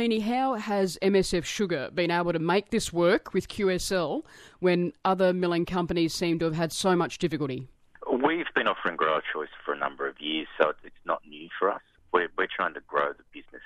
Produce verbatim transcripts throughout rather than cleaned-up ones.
Heaney, how has M S F Sugar been able to make this work with Q S L when other milling companies seem to have had so much difficulty? We've been offering grower choice for a number of years, so it's not new for us. We're, we're trying to grow the business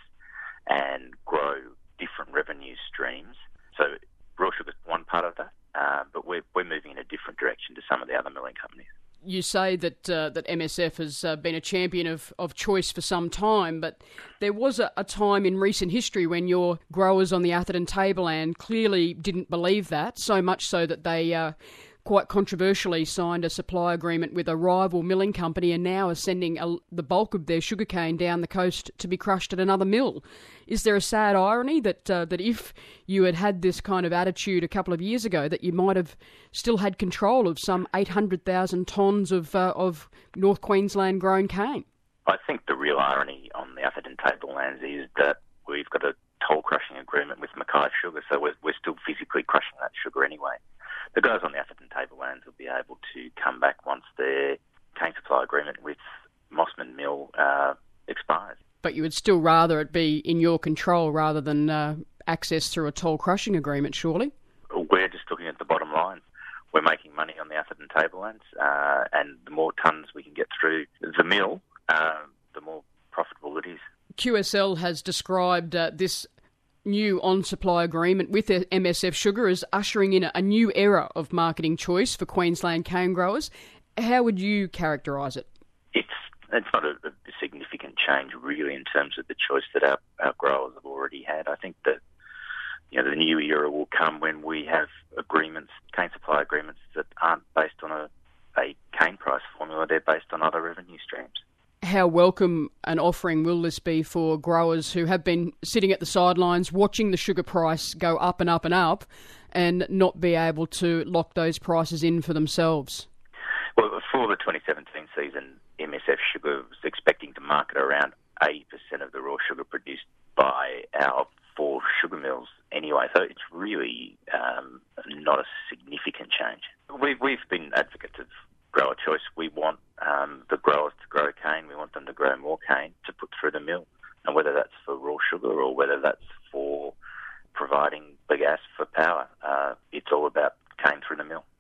and grow different revenue streams. So raw sugar is one part of that, uh, but we're, we're moving in a different direction to some of the other milling companies. You say that uh, that M S F has uh, been a champion of, of choice for some time, but there was a, a time in recent history when your growers on the Atherton Tableland clearly didn't believe that, so much so that they uh, quite controversially signed a supply agreement with a rival milling company and now are sending a, the bulk of their sugarcane down the coast to be crushed at another mill. Is there a sad irony that uh, that if you had had this kind of attitude a couple of years ago, that you might have still had control of some eight hundred thousand tonnes of, uh, of North Queensland grown cane? I think the real irony on the Atherton Tablelands is that we've got a toll crushing agreement with Mackay Sugar, so we're, we're still physically crushing that sugar anyway. The guys on the Atherton Tablelands will be able to come back once their cane supply agreement with Mossman Mill uh, expires. But you would still rather it be in your control rather than uh, access through a toll crushing agreement, surely? We're just looking at the bottom line. We're making money on the Atherton Tablelands, uh, and the more tonnes we can get through the mill, uh, the more profitable it is. Q S L has described uh, this new on-supply agreement with M S F Sugar as ushering in a new era of marketing choice for Queensland cane growers. How would you characterise it? It's it's not a, a significant change really in terms of the choice that our, our growers have already had. I think that you know the new era will come when we have agreements, cane supply agreements that aren't based on a, a cane price formula, they're based on other revenue streams. How welcome an offering will this be for growers who have been sitting at the sidelines watching the sugar price go up and up and up and not be able to lock those prices in for themselves? Well, for the twenty seventeen season, M S F Sugar was expecting to market around eighty percent of the raw sugar produced by our four sugar mills anyway, so it's really um, not a significant change. We've, we've been advocates of grower choice. We want um, the growers to grow cane. We want them to grow more cane to put through the mill. And whether that's for raw sugar or whether that's for providing bagasse for power, uh, it's all about cane through the mill.